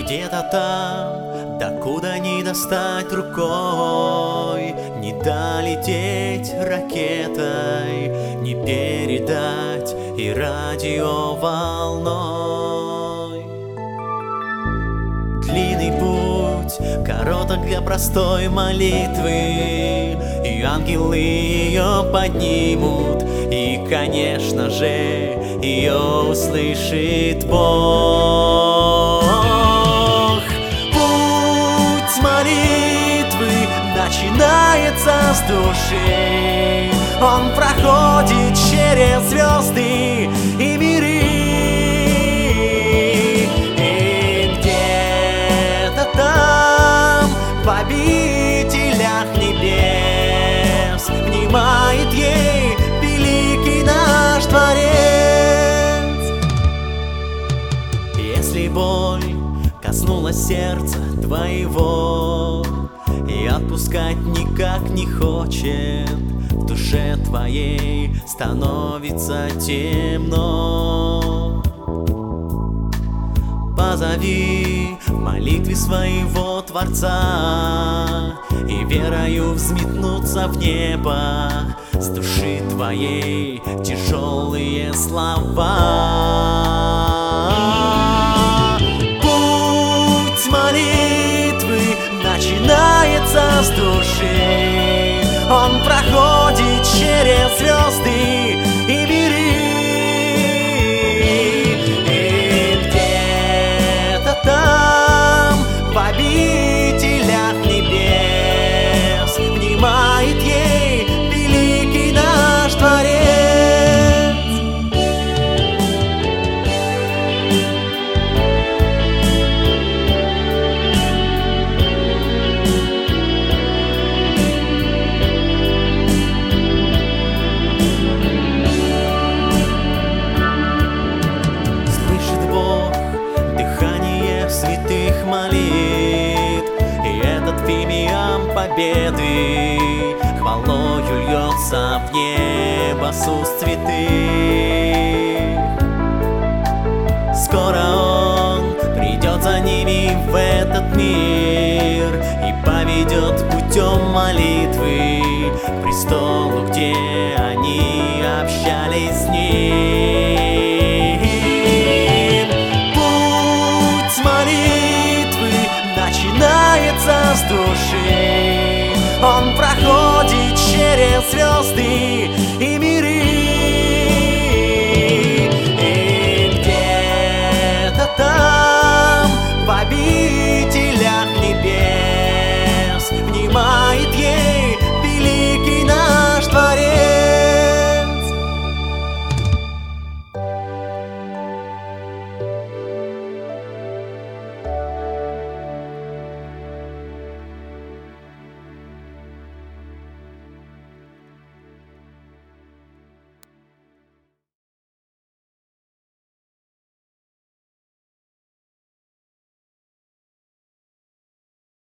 Где-то там, докуда не достать рукой, не долететь ракетой, не передать и радиоволной. Длинный путь, короток для простой молитвы, и ангелы ее поднимут, и, конечно же, ее услышит Бог. Путь молитвы начинается с души, он проходит через звезды и миры. И где-то там, в обителях небес, внимает ей великий наш Творец. Если боль коснулась сердца твоего и отпускать никак не хочет, в душе твоей становится темно, позови в молитве своего Творца, и верою взметнутся в небо с души твоей тяжелые слова. Путь молитвы начинается с души, он проходит через звезды и миры. И где-то там, в обителях небес, внимает ей великий наш Творец. Святых молит, и этот фимиам победы хвалою льется в небо с уст святых. Скоро он придет за ними в этот мир и поведет путем молитвы к престолу, где они общались с ним. Начинается с души, он проходит через звезды и